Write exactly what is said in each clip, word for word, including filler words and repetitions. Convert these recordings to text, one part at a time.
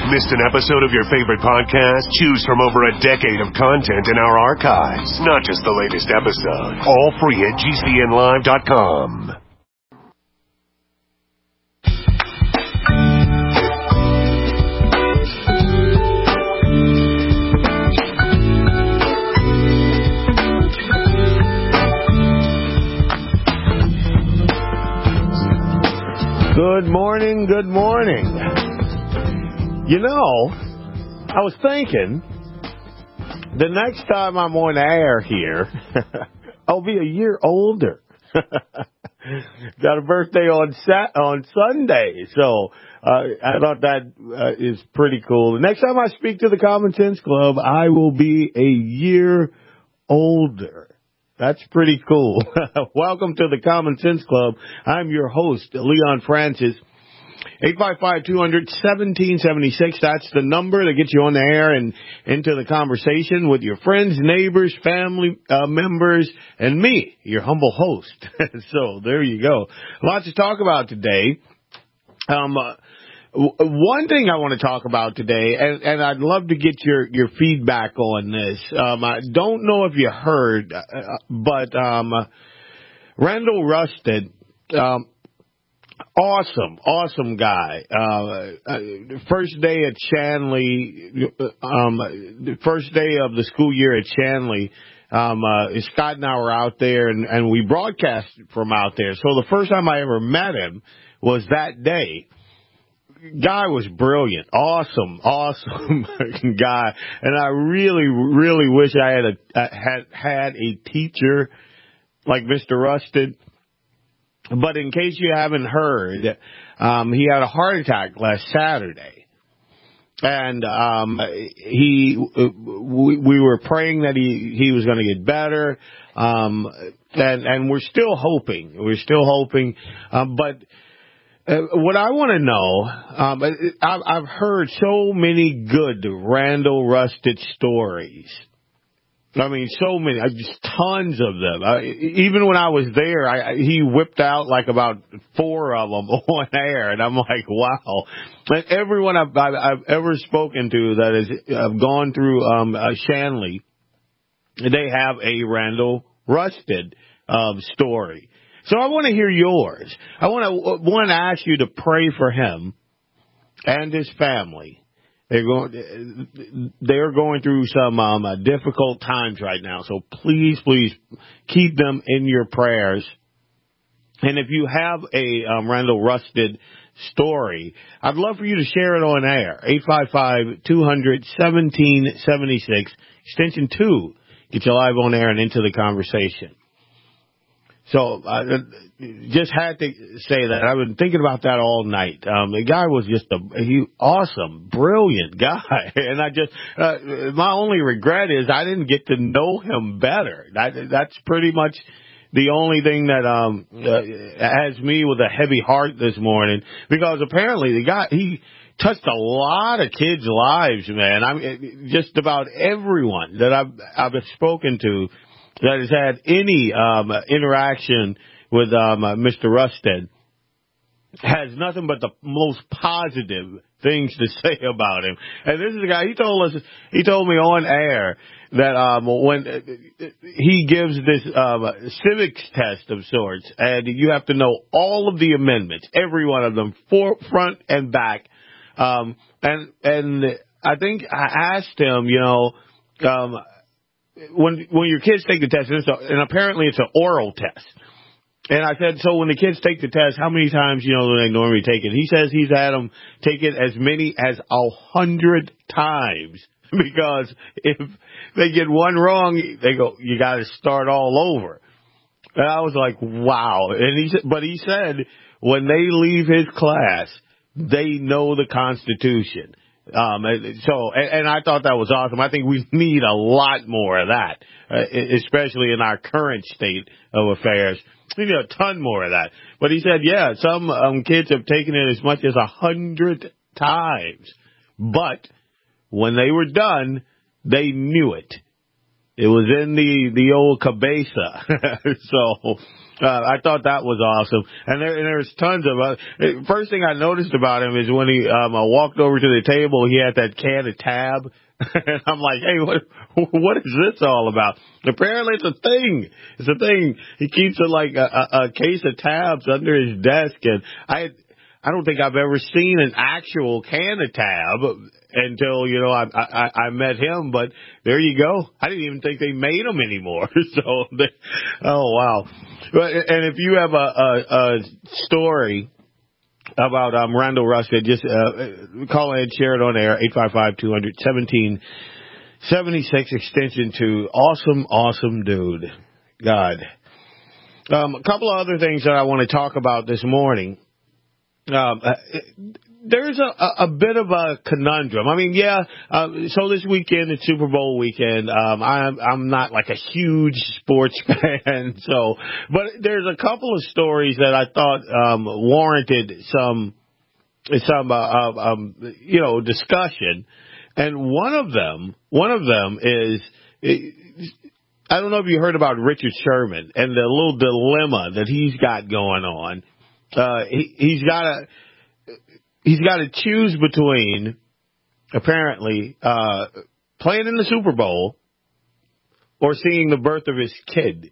Missed an episode of your favorite podcast? Choose from over a decade of content in our archives, not just the latest episode. All free at G C N live dot com. Good morning, good morning. You know, I was thinking, the next time I'm on air here, I'll be a year older. Got a birthday on Sat- on Sunday, so uh, I thought that uh, is pretty cool. The next time I speak to the Common Sense Club, I will be a year older. That's pretty cool. Welcome to the Common Sense Club. I'm your host, Leon Francis. eight five five, two hundred, one seven seven six. That's the number that gets you on the air and into the conversation with your friends, neighbors, family uh, members, and me, your humble host. So there you go. Lots to talk about today. Um, uh, One thing I want to talk about today, and, and I'd love to get your, your feedback on this. Um, I don't know if you heard, uh, but um, uh, Randall Rusted, um, awesome, awesome guy. Uh, uh, first day at Shanley, um, the first day of the school year at Shanley. Um, uh, Scott and I were out there, and, and we broadcast from out there. So the first time I ever met him was that day. Guy was brilliant, awesome, awesome guy, and I really, really wish I had a uh, had had a teacher like Mister Rusted. But in case you haven't heard, um, he had a heart attack last Saturday, and um, he we, we were praying that he he was going to get better, um, and and we're still hoping, we're still hoping, um, but. Uh, what I want to know, um, I've, I've heard so many good Randall Rusted stories. I mean, so many, just tons of them. I, even when I was there, I, he whipped out like about four of them on air, and I'm like, wow. And everyone I've, I've, I've ever spoken to that has uh, gone through um, uh, Shanley, they have a Randall Rusted um, story. So I want to hear yours. I want to want to ask you to pray for him and his family. They're going they're going through some um, uh, difficult times right now. So please, please keep them in your prayers. And if you have a um, Randall Rusted story, I'd love for you to share it on air. eight five five, two hundred, one seven seven six, extension two. Get you live on air and into the conversation. So I uh, just had to say that. I've been thinking about that all night. Um, the guy was just a he, awesome, brilliant guy. And I just, uh, my only regret is I didn't get to know him better. That, that's pretty much the only thing that um, uh, has me with a heavy heart this morning. Because apparently the guy, he touched a lot of kids' lives, man. I mean, just about everyone that I've, I've spoken to that has had any um, interaction with um, uh, Mister Rusted has nothing but the most positive things to say about him. And this is a guy, he told us, he told me on air that um, when uh, he gives this um, civics test of sorts, and you have to know all of the amendments, every one of them, for, front and back. Um, and and I think I asked him, you know, um, When when your kids take the test, and, it's a, and apparently it's an oral test. And I said, so when the kids take the test, how many times, you know, do they normally take it? He says he's had them take it as many as a hundred times. Because if they get one wrong, they go, you got to start all over. And I was like, wow. And he said, but he said when they leave his class, they know the Constitution. Um, so, and, and I thought that was awesome. I think we need a lot more of that, uh, especially in our current state of affairs. We need a ton more of that. But he said, yeah, some um, kids have taken it as much as a hundred times. But when they were done, they knew it. It was in the, the old cabeza. So, uh, I thought that was awesome. And there, and there's tons of, uh, first thing I noticed about him is when he, um, I walked over to the table, he had that can of Tab. And I'm like, hey, what, what is this all about? Apparently it's a thing. It's a thing. He keeps it like a, a, a case of Tabs under his desk. And I, I don't think I've ever seen an actual can of Tab until, you know, I, I, I met him, but there you go. I didn't even think they made them anymore. So, they, oh wow. But, and if you have a, a, a story about um, Randall Rusted, just uh, call in, share it on air, eight five five, two hundred, seventeen seventy-six, extension two. Awesome, awesome dude. God. Um, a couple of other things that I want to talk about this morning. Um, uh, there's a, a bit of a conundrum. I mean, yeah, uh, so this weekend, it's Super Bowl weekend. Um, I'm, I'm not like a huge sports fan, so, but there's a couple of stories that I thought, um, warranted some, some, uh, um, you know, discussion. And one of them, one of them is, I don't know if you heard about Richard Sherman and the little dilemma that he's got going on. Uh, he, he's got to, he's got to choose between, apparently, uh, playing in the Super Bowl or seeing the birth of his kid.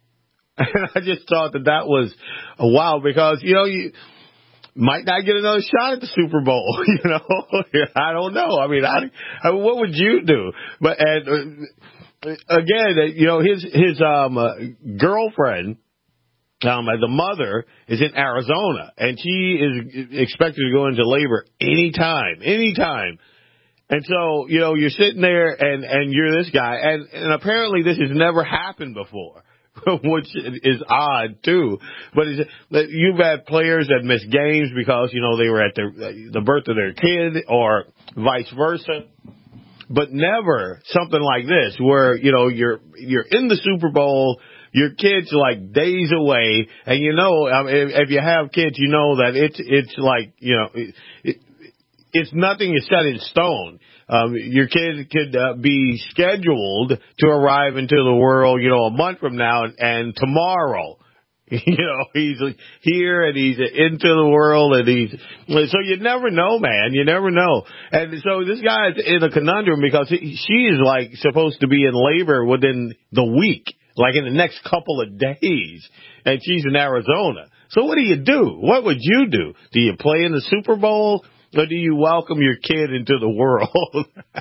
And I just thought that that was a wow, because, you know, you might not get another shot at the Super Bowl, you know. I don't know. I mean, I, I, what would you do? But, and, uh, again, you know, his, his, um, uh, girlfriend, Um, the mother is in Arizona, and she is expected to go into labor anytime, anytime. And so, you know, you're sitting there and, and you're this guy, and, and apparently this has never happened before, which is odd too. But it's, you've had players that miss games because, you know, they were at the, the birth of their kid or vice versa. But never something like this where, you know, you're, you're in the Super Bowl, your kid's like days away, and you know, I mean, if, if you have kids, you know that it's it's like, you know, it, it, it's nothing is set in stone. Um, your kid could uh, be scheduled to arrive into the world, you know, a month from now, and, and tomorrow, you know, he's here and he's into the world, and he's so you never know, man. You never know. And so this guy is in a conundrum because he, she is like supposed to be in labor within the week. Like in the next couple of days, and she's in Arizona. So what do you do? What would you do? Do you play in the Super Bowl, or do you welcome your kid into the world?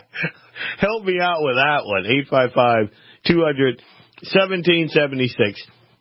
Help me out with that one. eight five five, two hundred, seventeen seventy-six.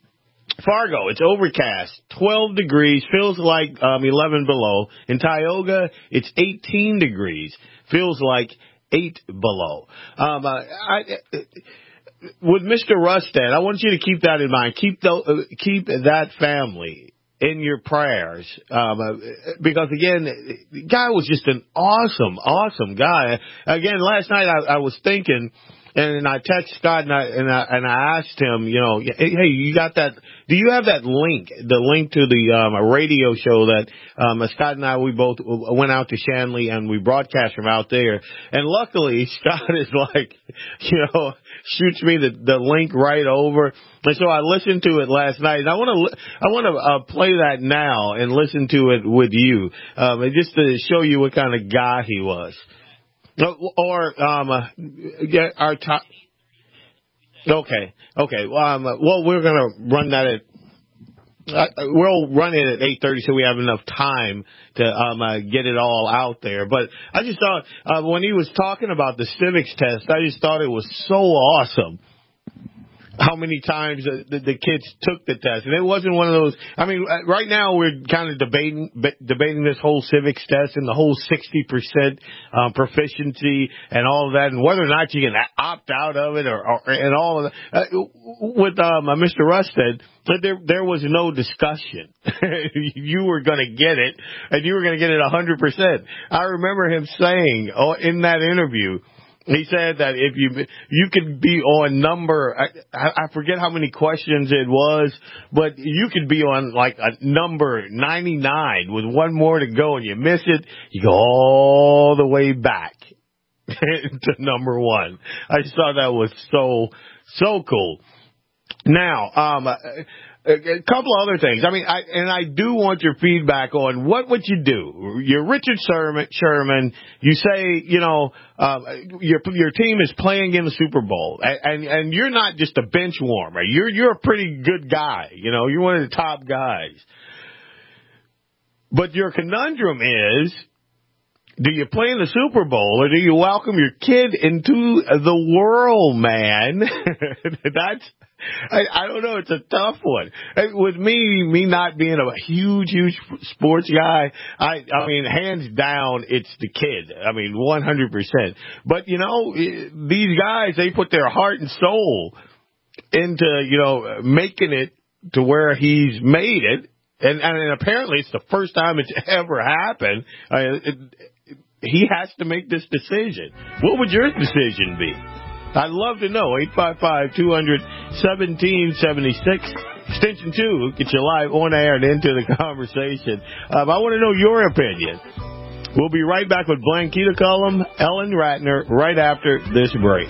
Fargo, it's overcast, twelve degrees, feels like um, eleven below. In Tioga, it's eighteen degrees, feels like eight below. Um, uh, I... I With Mister Rustad, I want you to keep that in mind. Keep the, uh, keep that family in your prayers, um, uh, because again, the guy was just an awesome, awesome guy. Again, last night I, I was thinking, and I texted Scott and I, and I and I asked him, you know, hey, hey, you got that? Do you have that link? The link to the um, a radio show that um, Scott and I we both went out to Shanley and we broadcast from out there. And luckily, Scott is like, you know, shoots me the the link right over. And so I listened to it last night, and I want to I want to uh, play that now and listen to it with you, um, and just to show you what kind of guy he was. Or um, uh, yeah, our top. Okay, okay. Well, um, well, we're gonna run that at. Uh, we'll run it at eight thirty, so we have enough time to um, uh, get it all out there. But I just thought uh, when he was talking about the civics test, I just thought it was so awesome. How many times the, the, the kids took the test. And it wasn't one of those, I mean, right now we're kind of debating, debating this whole civics test and the whole sixty percent um, proficiency and all of that, and whether or not you can opt out of it or, or and all of that. Uh, with um, uh, Mister Rustad, there, there was no discussion. You were going to get it, and you were going to get it one hundred percent. I remember him saying oh, in that interview, he said that if you you could be on number, I, I forget how many questions it was, but you could be on like a number ninety-nine with one more to go, and you miss it, you go all the way back. to number one. I just thought that was so, so cool. Now, um, a, a couple other things. I mean, I, and I do want your feedback on what would you do? You're Richard Sherman. Sherman you say, you know, uh, your your team is playing in the Super Bowl, and, and and you're not just a bench warmer. You're you're a pretty good guy. You know, you're one of the top guys. But your conundrum is, do you play in the Super Bowl or do you welcome your kid into the world, man? That's, I, I don't know. It's a tough one. With me, me not being a huge, huge sports guy, I, I mean, hands down, it's the kid. I mean, one hundred percent. But, you know, these guys, they put their heart and soul into, you know, making it to where he's made it. And, and apparently it's the first time it's ever happened. I mean, it, it, he has to make this decision. What would your decision be? I'd love to know. eight five five, two hundred, seventeen seventy-six, extension two. Get you live on air and into the conversation. Um, I want to know your opinion. We'll be right back with Blanquita Cullum, Ellen Ratner, right after this break.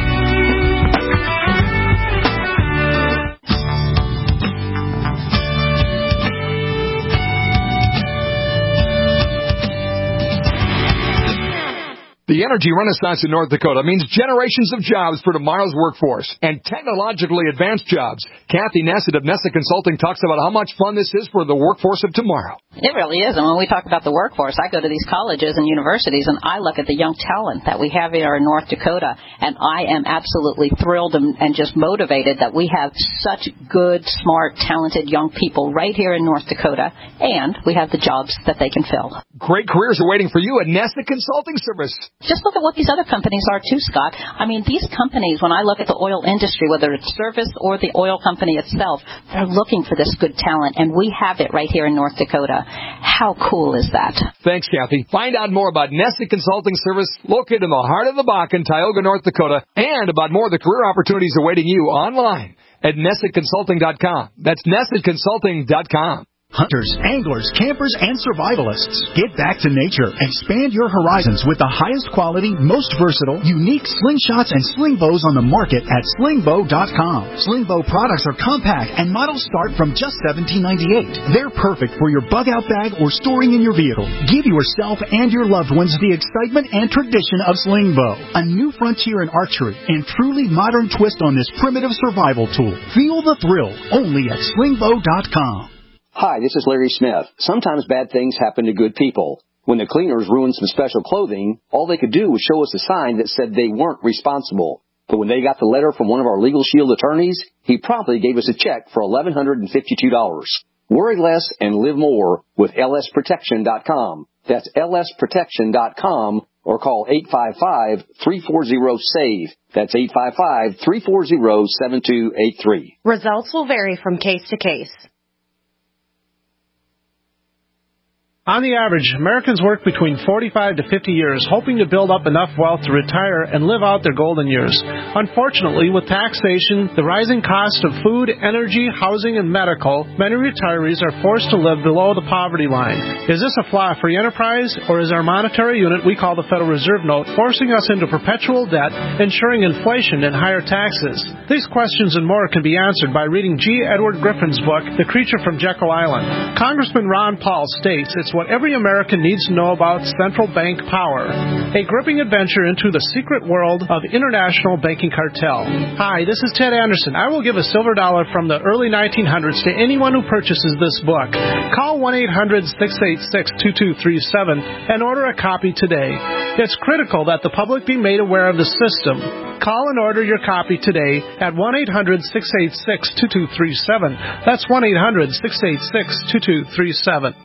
The energy renaissance in North Dakota means generations of jobs for tomorrow's workforce and technologically advanced jobs. Kathy Nassett of Nessa Consulting talks about how much fun this is for the workforce of tomorrow. It really is. And when we talk about the workforce, I go to these colleges and universities and I look at the young talent that we have here in North Dakota, and I am absolutely thrilled and, and just motivated that we have such good, smart, talented young people right here in North Dakota, and we have the jobs that they can fill. Great careers are waiting for you at Nessa Consulting Service. Just look at what these other companies are, too, Scott. I mean, these companies, when I look at the oil industry, whether it's service or the oil company itself, they're looking for this good talent, and we have it right here in North Dakota. How cool is that? Thanks, Kathy. Find out more about Nessa Consulting Service, located in the heart of the Bakken, Tioga, North Dakota, and about more of the career opportunities awaiting you online at Nessa Consulting dot com. That's Nessa Consulting dot com. Hunters, anglers, campers, and survivalists. Get back to nature. Expand your horizons with the highest quality, most versatile, unique slingshots and sling bows on the market at sling bow dot com. Sling bow products are compact and models start from just seventeen ninety-eight. They're perfect for your bug out bag or storing in your vehicle. Give yourself and your loved ones the excitement and tradition of sling bow. A new frontier in archery and truly modern twist on this primitive survival tool. Feel the thrill only at sling bow dot com. Hi, this is Larry Smith. Sometimes bad things happen to good people. When the cleaners ruined some special clothing, all they could do was show us a sign that said they weren't responsible. But when they got the letter from one of our Legal Shield attorneys, he promptly gave us a check for eleven hundred fifty-two dollars. Worry less and live more with L S protection dot com. That's L S protection dot com, or call eight five five, three four zero, S A V E. That's eight five five, three four zero, seven two eight three. Results will vary from case to case. On the average, Americans work between forty-five to fifty years, hoping to build up enough wealth to retire and live out their golden years. Unfortunately, with taxation, the rising cost of food, energy, housing, and medical, many retirees are forced to live below the poverty line. Is this a flaw free enterprise, or is our monetary unit we call the Federal Reserve Note forcing us into perpetual debt, ensuring inflation and higher taxes? These questions and more can be answered by reading G. Edward Griffin's book, The Creature from Jekyll Island. Congressman Ron Paul states it's what every American needs to know about central bank power. A gripping adventure into the secret world of international banking cartel. Hi, this is Ted Anderson. I will give a silver dollar from the early nineteen hundreds to anyone who purchases this book. Call one eight hundred, six eight six, two two three seven and order a copy today. It's critical that the public be made aware of the system. Call and order your copy today at one eight hundred, six eight six, two two three seven. That's one eight hundred, six eight six, two two three seven.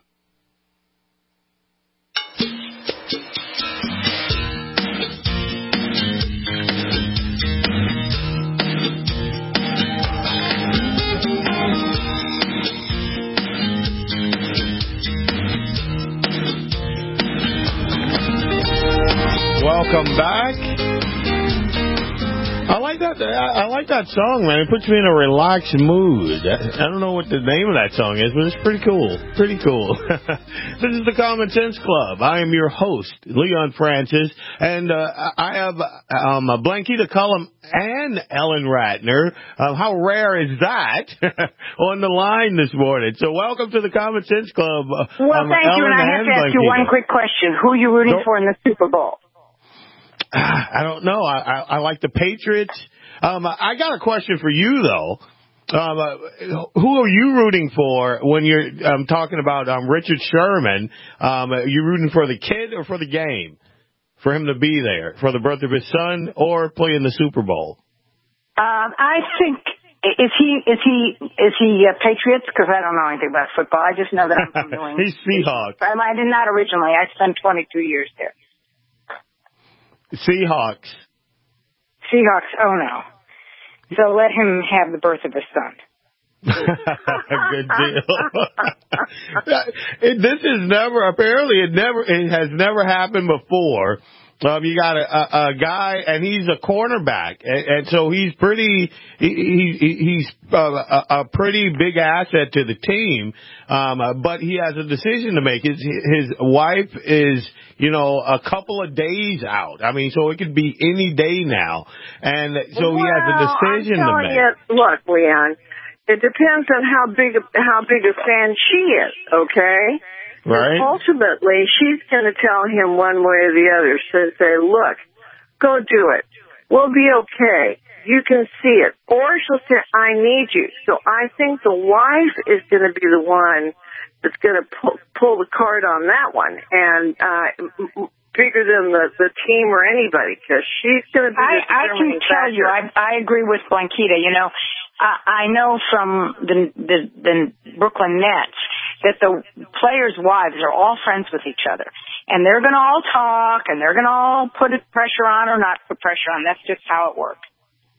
Welcome back. I like that. I, I like that song, man. It puts me in a relaxed mood. I, I don't know what the name of that song is, but it's pretty cool. Pretty cool. This is the Common Sense Club. I am your host, Leon Francis, and uh, I have um, Blankita Cullum and Ellen Ratner. Uh, how rare is that on the line this morning? So welcome to the Common Sense Club. Uh, well, um, thank Ellen you, and I have to ask Blankita. you one quick question. Who are you rooting Go- for in the Super Bowl? I don't know. I, I, I like the Patriots. Um, I got a question for you, though. Um, uh, who are you rooting for when you're um, talking about um, Richard Sherman? Um, are you rooting for the kid or for the game? For him to be there, for the birth of his son, or play in the Super Bowl? Um, I think, is he is he, is he uh, Patriots? Because I don't know anything about football. I just know that I'm from New England. He's Seahawks. I, I did not originally. I spent twenty-two years there. Seahawks. Seahawks, oh no. So let him have the birth of his son. Good deal. This is never, apparently it never, it has never happened before. Um, you got a, a, a guy, and he's a cornerback, and, and so he's pretty. He, he, he's uh, a, a pretty big asset to the team, um, but he has a decision to make. His his wife is, you know, a couple of days out. I mean, so it could be any day now, and so well, he has a decision I'm to telling make. You, look, Leon, it depends on how big how big a fan she is. Okay. Right. Ultimately, she's going to tell him one way or the other. She'll say, look, go do it. We'll be okay. You can see it. Or she'll say, I need you. So I think the wife is going to be the one that's going to pull, pull the card on that one. And uh bigger than the, the team or anybody, because she's going to be the I, I can tell factor. you, I, I agree with Blankita. You know, I, I know from the, the, the Brooklyn Nets that the players' wives are all friends with each other. And they're going to all talk, and they're going to all put pressure on or not put pressure on. That's just how it works.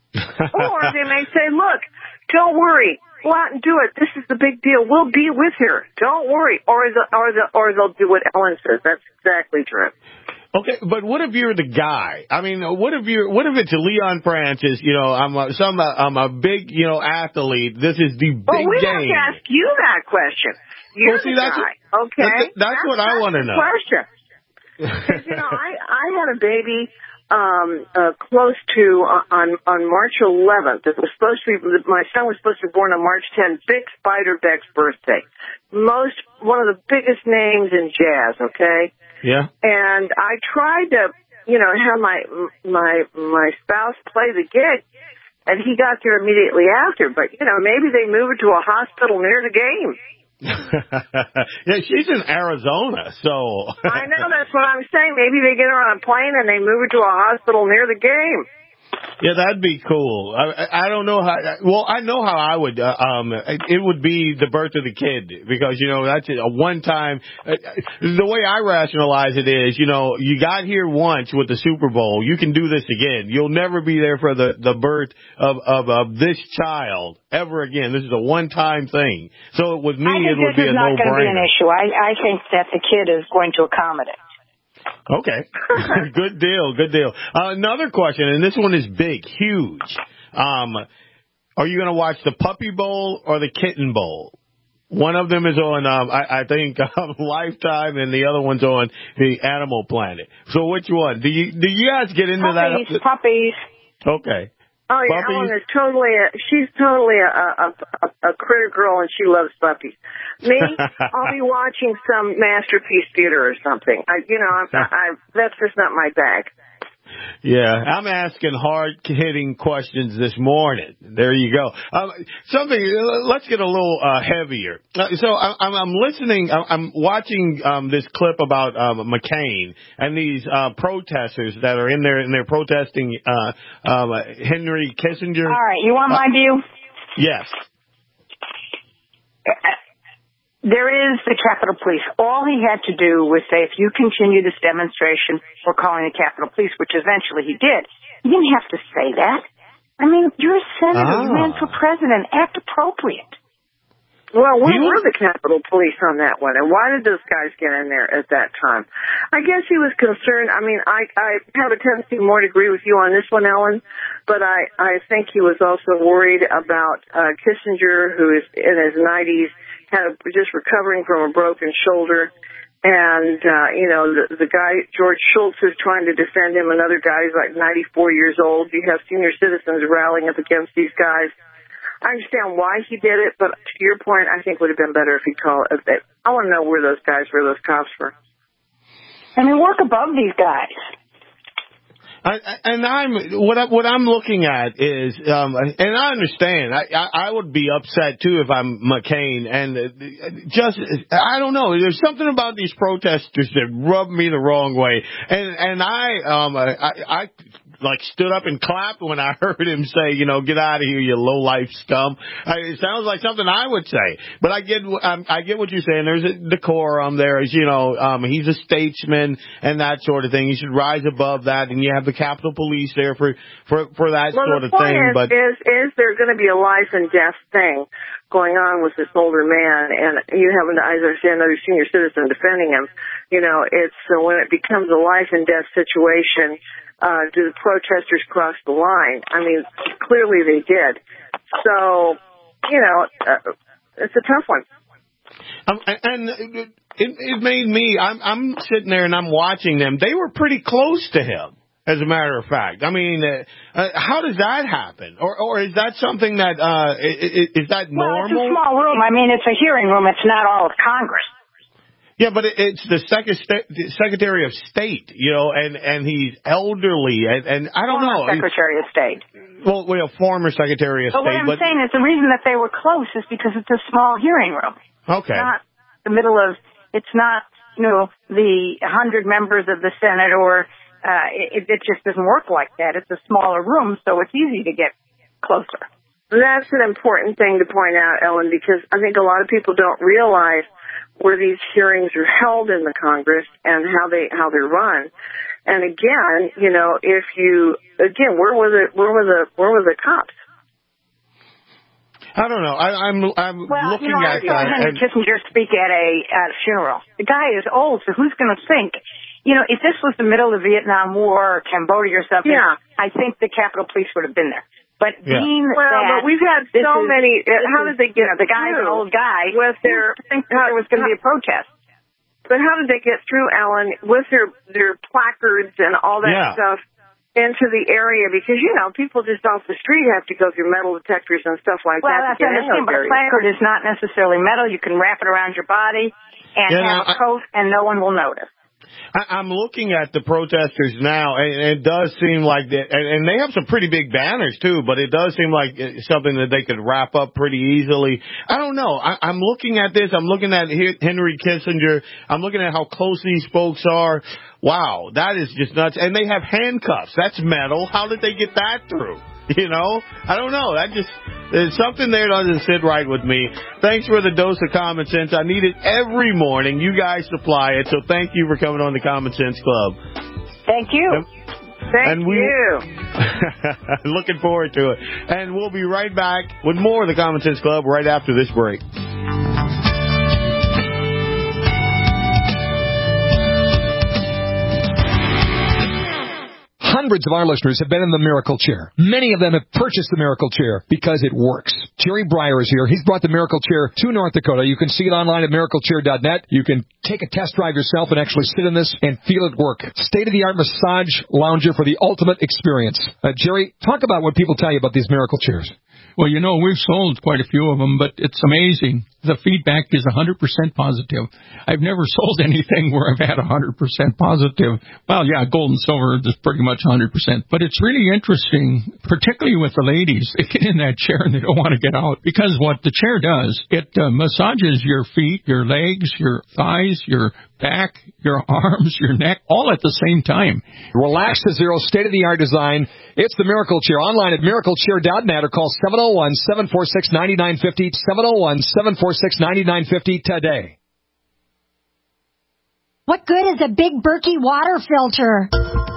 Or they may say, look, don't worry. Go out and do it. This is the big deal. We'll be with her. Don't worry. Or the, or the, or they'll do what Ellen says. That's exactly true. Okay, but what if you're the guy? I mean, what if you what if it's Leon Francis? You know, I'm a, some I'm a big you know athlete. This is the big well, we game. have to ask you that question. You're well, see, the that's guy, what, okay? That's, that's, that's what I want to know. Question. Because you know, I I had a baby um uh, close to uh, on on March eleventh. It was supposed to be my son was supposed to be born on March tenth. Big Spider Beck's birthday. Most one of the biggest names in jazz. Okay. Yeah. And I tried to, you know, have my my my spouse play the gig, and he got there immediately after. But you know, maybe they move her to a hospital near the game. Yeah, she's in Arizona, so. I know, that's what I'm saying. Maybe they get her on a plane and they move her to a hospital near the game. Yeah, that'd be cool. I, I don't know how. Well, I know how I would. Uh, um, it would be the birth of the kid because you know that's a one time. Uh, the way I rationalize it is, you know, you got here once with the Super Bowl. You can do this again. You'll never be there for the the birth of of, of this child ever again. This is a one time thing. So with me, it would be a no brainer. I think this is not going to be an issue. I I think that the kid is going to accommodate. Okay. Good deal. Good deal. Uh, another question, and this one is big, huge. Um, are you going to watch the Puppy Bowl or the Kitten Bowl? One of them is on, um, I, I think, um, Lifetime, and the other one's on the Animal Planet. So which one? Do you do you guys get into puppies, that? Puppies. Okay. Oh, yeah, puppies? Ellen is totally, a, she's totally a, a, a, a critter girl, and she loves puppies. Me, I'll be watching some Masterpiece Theater or something. I, you know, I, I, that's just not my bag. Yeah, I'm asking hard-hitting questions this morning. There you go. Um, something. Let's get a little uh, heavier. Uh, so I, I'm, I'm listening. I'm watching um, this clip about um, McCain and these uh, protesters that are in there and they're protesting uh, um, Henry Kissinger. All right, you want my uh, view? Yes. There is the Capitol Police. All he had to do was say, if you continue this demonstration, we're calling the Capitol Police, which eventually he did. He didn't have to say that. I mean, you're a senator. Oh. You ran for president. Act appropriate. Well, where He was- were the Capitol Police on that one? And why did those guys get in there at that time? I guess he was concerned. I mean, I, I have a tendency more to agree with you on this one, Ellen, but I, I think he was also worried about uh, Kissinger, who is in his nineties, kind of just recovering from a broken shoulder. And, uh, you know, the, the guy, George Shultz, is trying to defend him. Another guy who's like ninety-four years old. You have senior citizens rallying up against these guys. I understand why he did it, but to your point, I think it would have been better if he called. If they, I want to know where those guys, where those cops were. I mean, work above these guys. I, and I'm what I, what I'm looking at is, um, and I understand. I, I I would be upset too if I'm McCain, and just I don't know. There's something about these protesters that rub me the wrong way, and and I um I, I like stood up and clapped when I heard him say, you know, get out of here, you low life scum. I, it sounds like something I would say, but I get um, I get what you're saying. There's a decorum. There is, you know, um, he's a statesman and that sort of thing. He should rise above that, and you have the Capitol Police there for for for that well, sort of the point thing. Is, but is is there going to be a life and death thing going on with this older man, and you have, as I say, another senior citizen defending him? You know, it's uh, when it becomes a life and death situation. Uh, do the protesters cross the line? I mean, clearly they did. So, you know, uh, it's a tough one. Um, and it, it made me. I'm I'm sitting there and I'm watching them. They were pretty close to him. As a matter of fact, I mean, uh, uh, how does that happen? Or, or is that something that uh, is, is that normal? Well, it's a small room. I mean, it's a hearing room. It's not all of Congress. Yeah, but it, it's the Secretary of State, you know, and, and he's elderly, and, and I don't former know. Secretary of State. Well, well, former Secretary of but State. What I'm but saying is the reason that they were close is because it's a small hearing room. Okay. It's not the middle of, it's not, you know, the one hundred members of the Senate or, uh, it, it just doesn't work like that. It's a smaller room, so it's easy to get closer. That's an important thing to point out, Ellen, because I think a lot of people don't realize where these hearings are held in the Congress and how they how they're run. And again, you know, if you again, where were the where were the where were the cops? I don't know. I, I'm I'm well, looking you know, at I saw that. Henry Kissinger speak at a at a funeral. The guy is old, so who's going to think? You know, if this was the middle of the Vietnam War or Cambodia or something, yeah. I think the Capitol Police would have been there. But yeah. being well, that but we've had so is, many. How did they get? You know, the guy's an old guy. With their, I think there was going to be a protest. But how did they get through, Alan, with their their placards and all that yeah. stuff into the area? Because you know, people just off the street have to go through metal detectors and stuff like well, that. Well, that's understandable. But a placard is not necessarily metal. You can wrap it around your body and yeah, have no, a coat, I, and no one will notice. I, I'm looking at the protesters now, and it does seem like that, and, and they have some pretty big banners too. But it does seem like something that they could wrap up pretty easily. I don't know. I, I'm looking at this. I'm looking at Henry Kissinger. I'm looking at how close these folks are. Wow, that is just nuts. And they have handcuffs. That's metal. How did they get that through? You know, I don't know. That just, there's something there doesn't sit right with me. Thanks for the dose of common sense. I need it every morning. You guys supply it. So thank you for coming on the Common Sense Club. Thank you. And, thank and we, you. Looking forward to it. And we'll be right back with more of the Common Sense Club right after this break. Hundreds of our listeners have been in the Miracle Chair. Many of them have purchased the Miracle Chair because it works. Jerry Breyer is here. He's brought the Miracle Chair to North Dakota. You can see it online at miracle chair dot net. You can take a test drive yourself and actually sit in this and feel it work. State-of-the-art massage lounger for the ultimate experience. Uh, Jerry, talk about what people tell you about these Miracle Chairs. Well, you know, we've sold quite a few of them, but it's amazing. The feedback is one hundred percent positive. I've never sold anything where I've had one hundred percent positive. Well, yeah, gold and silver is pretty much one hundred percent. But it's really interesting, particularly with the ladies. They get in that chair and they don't want to get out because what the chair does, it uh, massages your feet, your legs, your thighs, your back, your arms, your neck, all at the same time. Relax to zero, state-of-the-art design. It's the Miracle Chair. Online at miracle chair dot net or call seven oh one, seven four six, nine nine five oh, seven oh one, seven four six, nine nine five oh today. What good is a big Berkey water filter?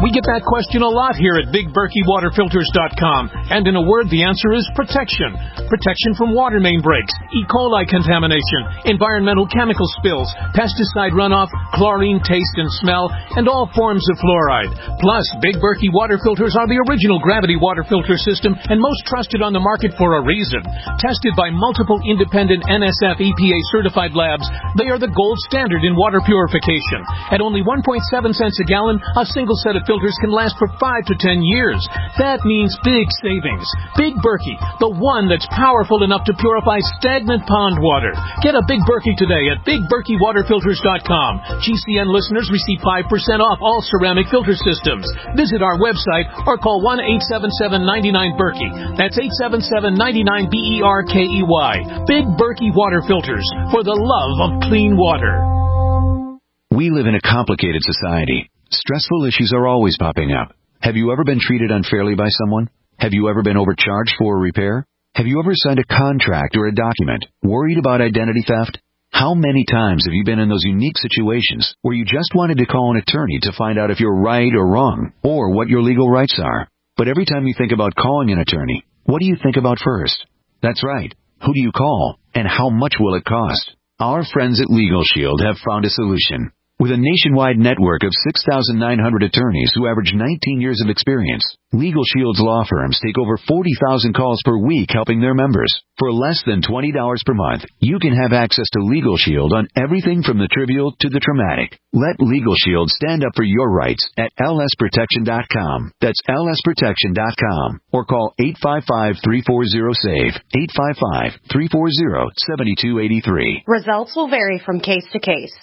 We get that question a lot here at Big Berkey Water Filters dot com. And in a word, the answer is protection. Protection from water main breaks, E. coli contamination, environmental chemical spills, pesticide runoff, chlorine taste and smell, and all forms of fluoride. Plus, Big Berkey Water Filters are the original gravity water filter system and most trusted on the market for a reason. Tested by multiple independent N S F E P A certified labs, they are the gold standard in water purification. At only one point seven cents a gallon, a single set of filters can last for five to ten years. That means big savings. Big Berkey, the one that's powerful enough to purify stagnant pond water. Get a Big Berkey today at Big Berkey Water Filters dot com. G C N listeners receive five percent off all ceramic filter systems. Visit our website or call one eight seven seven, nine nine, Berkey. That's eight seven seven, nine nine, B E R K E Y. Big Berkey Water Filters, for the love of clean water. We live in a complicated society. Stressful issues are always popping up. Have you ever been treated unfairly by someone? Have you ever been overcharged for a repair? Have you ever signed a contract or a document worried about identity theft? How many times have you been in those unique situations where you just wanted to call an attorney to find out if you're right or wrong, or what your legal rights are? But every time you think about calling an attorney, what do you think about first? That's right. Who do you call, and how much will it cost? Our friends at Legal Shield have found a solution. With a nationwide network of six thousand nine hundred attorneys who average nineteen years of experience, Legal Shield's law firms take over forty thousand calls per week helping their members. For less than twenty dollars per month, you can have access to Legal Shield on everything from the trivial to the traumatic. Let Legal Shield stand up for your rights at L S protection dot com. That's L S protection dot com. Or call eight five five, three four zero, SAVE, eight five five, three four zero, seven two eight three. Results will vary from case to case.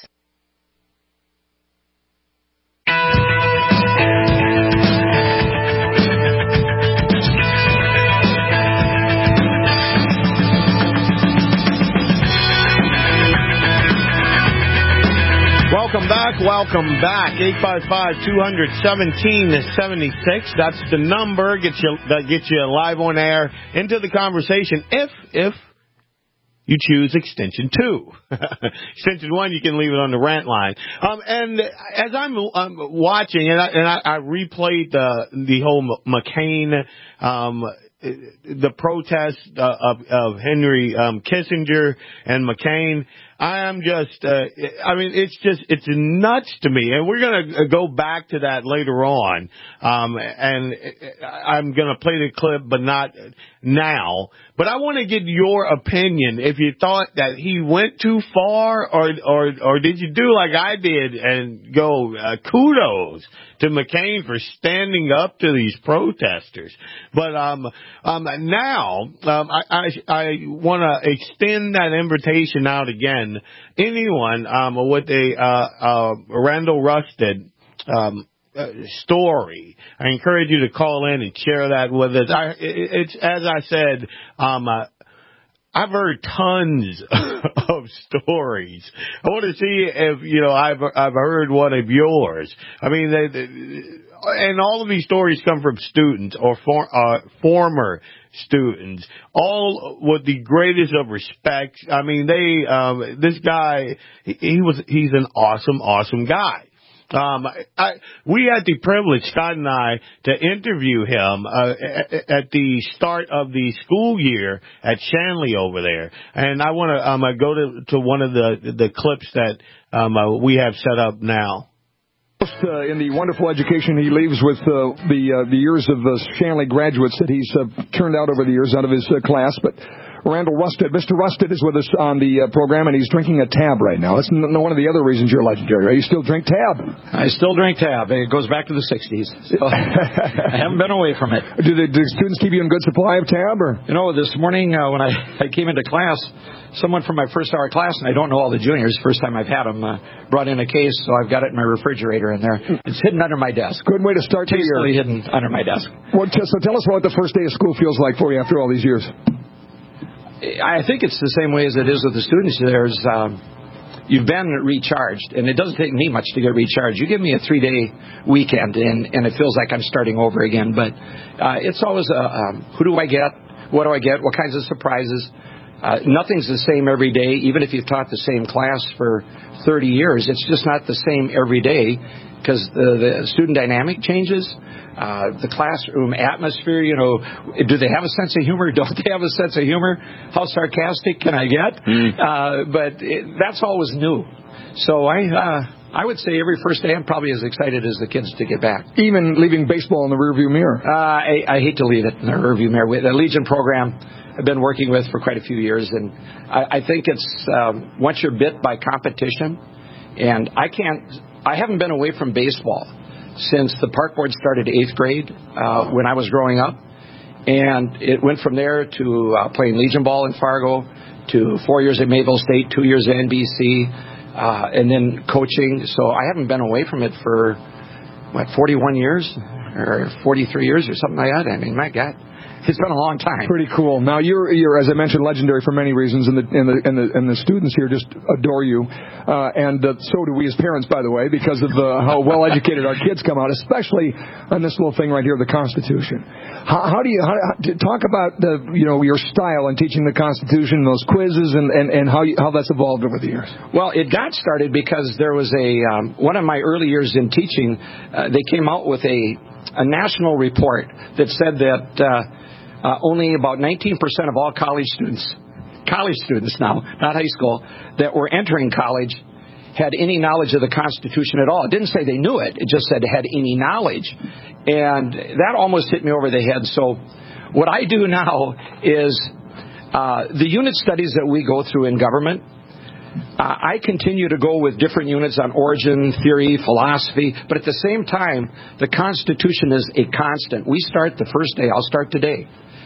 Welcome back, welcome back. eight five five, two hundred, seventeen seventy-six. That's the number. Get you, that gets you live on air into the conversation if, if you choose extension two. Extension one, you can leave it on the rant line. Um, and as I'm, I'm watching, and I, and I, I replayed the, the whole McCain, um, the protest uh, of, of Henry um, Kissinger and McCain, I am just, uh, I mean, it's just, it's nuts to me. And we're going to go back to that later on. Um, and I'm going to play the clip, but not now. But I want to get your opinion if you thought that he went too far, or, or, or did you do like I did and go, uh, kudos to McCain for standing up to these protesters. But, um, um, now, um, I, I, I want to extend that invitation out again. Anyone, um, with a, uh, uh, Randall Rusted, um, Uh, story. I encourage you to call in and share that with us. I, it, it's, as I said, um, uh, I've heard tons of stories. I want to see if, you know, I've, I've heard one of yours. I mean, they, they, and all of these stories come from students or for, uh, former students, all with the greatest of respect. I mean, they, um, this guy, he, he was, he's an awesome, awesome guy. Um, I, we had the privilege, Scott and I, to interview him uh, at, at the start of the school year at Shanley over there, and I want to um, go to, to one of the the clips that um, uh, we have set up now. Uh, in the wonderful education he leaves with uh, the uh, the years of uh, Shanley graduates that he's uh, turned out over the years out of his uh, class, but. Randall Rusted. Mister Rusted is with us on the uh, program, and he's drinking a Tab right now. That's n- one of the other reasons you're legendary, right? You still drink Tab? I still drink Tab. It goes back to the sixties. So I haven't been away from it. Do the do students keep you in good supply of Tab? Or? You know, this morning uh, when I, I came into class, someone from my first hour class, and I don't know all the juniors, first time I've had them, uh, brought in a case, so I've got it in my refrigerator in there. It's hidden under my desk. Good way to start the year. Tastefully hidden under my desk. Well, t- so tell us what the first day of school feels like for you after all these years. I think it's the same way as it is with the students. There's, um, you've been recharged, and it doesn't take me much to get recharged. You give me a three-day weekend, and, and it feels like I'm starting over again. But uh, it's always, a, um, who do I get? What do I get? What kinds of surprises? Uh, nothing's the same every day, even if you've taught the same class for thirty years. It's just not the same every day because the, the student dynamic changes. Uh, the classroom atmosphere, you know, do they have a sense of humor? Don't they have a sense of humor? How sarcastic can I get? Mm. Uh, but it, that's always new. So I, uh, I would say every first day I'm probably as excited as the kids to get back. Even leaving baseball in the rearview mirror. Uh, I, I hate to leave it in the rearview mirror. The Legion program I've been working with for quite a few years, and I, I think it's um, once you're bit by competition, and I can't, I haven't been away from baseball since the park board started eighth grade uh, when I was growing up, and it went from there to uh, playing Legion ball in Fargo, to four years at Mayville State, two years at N B C, uh, and then coaching. So I haven't been away from it for what forty-one years or forty-three years or something like that. I mean, my God. It's been a long time. Pretty cool. Now you're, you're, as I mentioned, legendary for many reasons, and the and the and the, and the students here just adore you, uh, and uh, so do we as parents, by the way, because of uh, how well educated our kids come out, especially on this little thing right here, the Constitution. How, how do you how, talk about the you know your style in teaching the Constitution, those quizzes, and and, and how you, how that's evolved over the years? Well, it got started because there was a um, one of my early years in teaching. Uh, they came out with a a national report that said that. Uh, Uh, only about nineteen percent of all college students, college students now, not high school, that were entering college had any knowledge of the Constitution at all. It didn't say they knew it. It just said had any knowledge. And that almost hit me over the head. So what I do now is uh, the unit studies that we go through in government, Uh, I continue to go with different units on origin, theory, philosophy, but at the same time, the Constitution is a constant. We start the first day. I'll start today.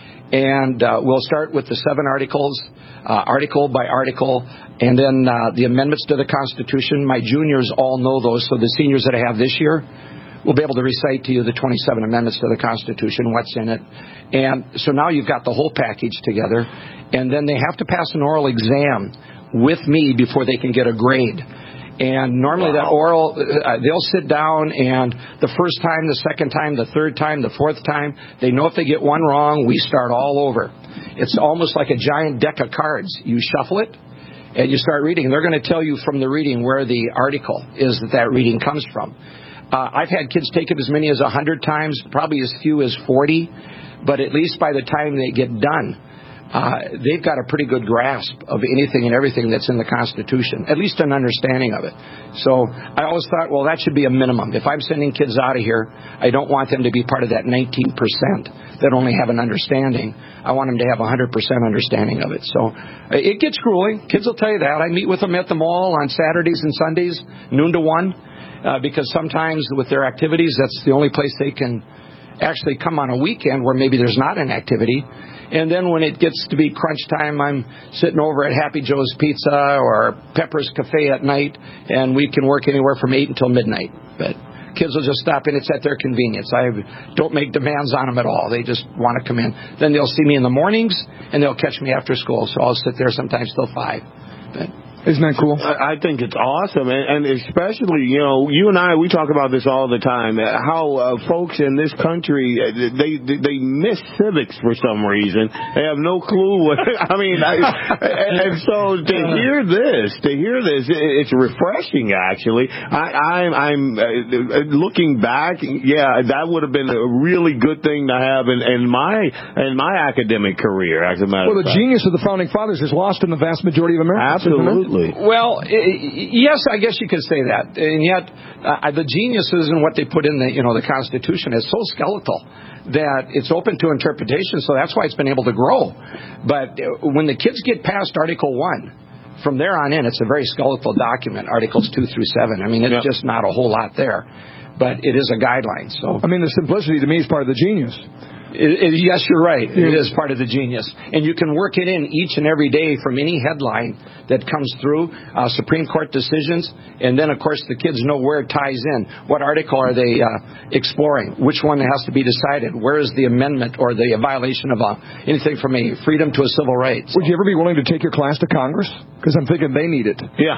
And uh, we'll start with the seven articles, uh, article by article, and then uh, the amendments to the Constitution. My juniors all know those, so the seniors that I have this year will be able to recite to you the twenty-seven amendments to the Constitution, what's in it. And so now you've got the whole package together, and then they have to pass an oral exam with me before they can get a grade. And normally wow. that oral, uh, they'll sit down, and the first time, the second time, the third time, the fourth time, they know if they get one wrong, we start all over. It's almost like a giant deck of cards. You shuffle it, and you start reading. They're going to tell you from the reading where the article is that that reading comes from. Uh, I've had kids take it as many as one hundred times, probably as few as forty, but at least by the time they get done, Uh, they've got a pretty good grasp of anything and everything that's in the Constitution, at least an understanding of it. So I always thought, well, that should be a minimum. If I'm sending kids out of here, I don't want them to be part of that nineteen percent that only have an understanding. I want them to have one hundred percent understanding of it. So it gets grueling. Kids will tell you that. I meet with them at the mall on Saturdays and Sundays, noon to one, uh, because sometimes with their activities, that's the only place they can actually come on a weekend where maybe there's not an activity. And then when it gets to be crunch time, I'm sitting over at Happy Joe's Pizza or Pepper's Cafe at night, and we can work anywhere from eight until midnight. But kids will just stop in. It's at their convenience. I don't make demands on them at all. They just want to come in. Then they'll see me in the mornings, and they'll catch me after school. So I'll sit there sometimes till five. But isn't that cool? I think it's awesome, and, and especially, you know, you and I, we talk about this all the time, how uh, folks in this country, they they miss civics for some reason. They have no clue what, I mean, I, and so to hear this, to hear this, it's refreshing, actually. I, I'm, I'm uh, looking back, yeah, that would have been a really good thing to have in, in my in my academic career, as a matter well, of fact. Well, the genius of the Founding Fathers is lost in the vast majority of Americans. Absolutely. Well, yes, I guess you could say that, and yet uh, the geniuses in what they put in the you know the Constitution is so skeletal that it's open to interpretation. So that's why it's been able to grow. But when the kids get past Article One, from there on in, it's a very skeletal document. Articles two through seven. I mean, it's yeah. just not a whole lot there, but it is a guideline. So I mean, the simplicity to me is part of the genius. It, it, yes, you're right. It is part of the genius. And you can work it in each and every day from any headline that comes through, uh, Supreme Court decisions, and then, of course, the kids know where it ties in. What article are they uh, exploring? Which one has to be decided? Where is the amendment or the violation of uh, anything from a freedom to a civil right? So, would you ever be willing to take your class to Congress? Because I'm thinking they need it. Yeah.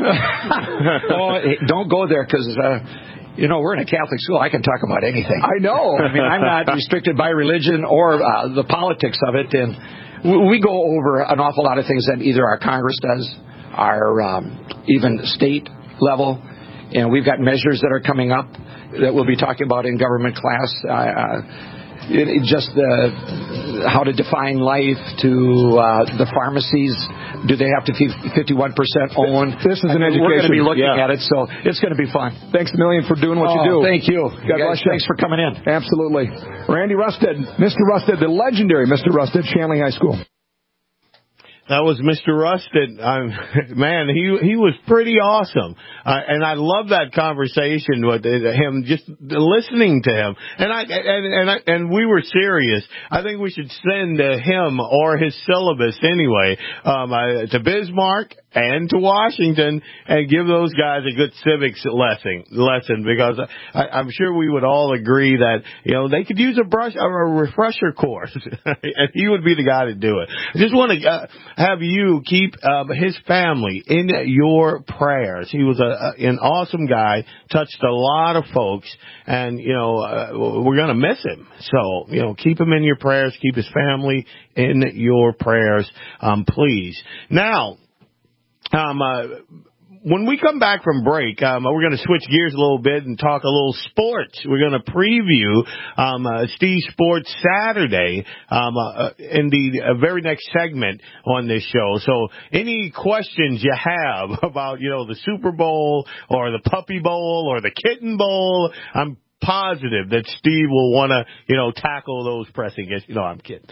oh, hey, don't go there because... Uh, You know, we're in a Catholic school. I can talk about anything. I know. I mean, I'm not restricted by religion or uh, the politics of it. And we go over an awful lot of things that either our Congress does, our um, even state level, and we've got measures that are coming up that we'll be talking about in government class. Uh, It, it just uh, how to define life to uh, the pharmacies. Do they have to be fifty-one percent owned? This is an I mean, education. We're going to be looking yeah. at it, so it's going to be fun. Thanks a million for doing what oh, you do. Thank you. God you bless guys, you. Thanks for coming in. Absolutely. Randy Rusted, Mister Rusted, the legendary Mister Rusted, Shanley High School. That was Mister Rusted. Um, man, he he was pretty awesome, uh, and I love that conversation with him. Just listening to him, and I and and I, and we were serious. I think we should send uh, him or his syllabus anyway um, uh, to Bismarck and to Washington, and give those guys a good civics lesson. Lesson because I, I'm sure we would all agree that you know they could use a brush or a refresher course, and he would be the guy to do it. I just want to. Uh, have you keep um, his family in your prayers. He was a, a, an awesome guy, touched a lot of folks, and, you know, uh, we're going to miss him. So, you know, keep him in your prayers, keep his family in your prayers, um, please. Now, um, uh, when we come back from break, um, we're going to switch gears a little bit and talk a little sports. We're going to preview um, uh, Steve Sports Saturday um, uh, in the uh, very next segment on this show. So any questions you have about, you know, the Super Bowl or the Puppy Bowl or the Kitten Bowl, I'm positive that Steve will want to, you know, tackle those pressing issues. No, I'm kidding.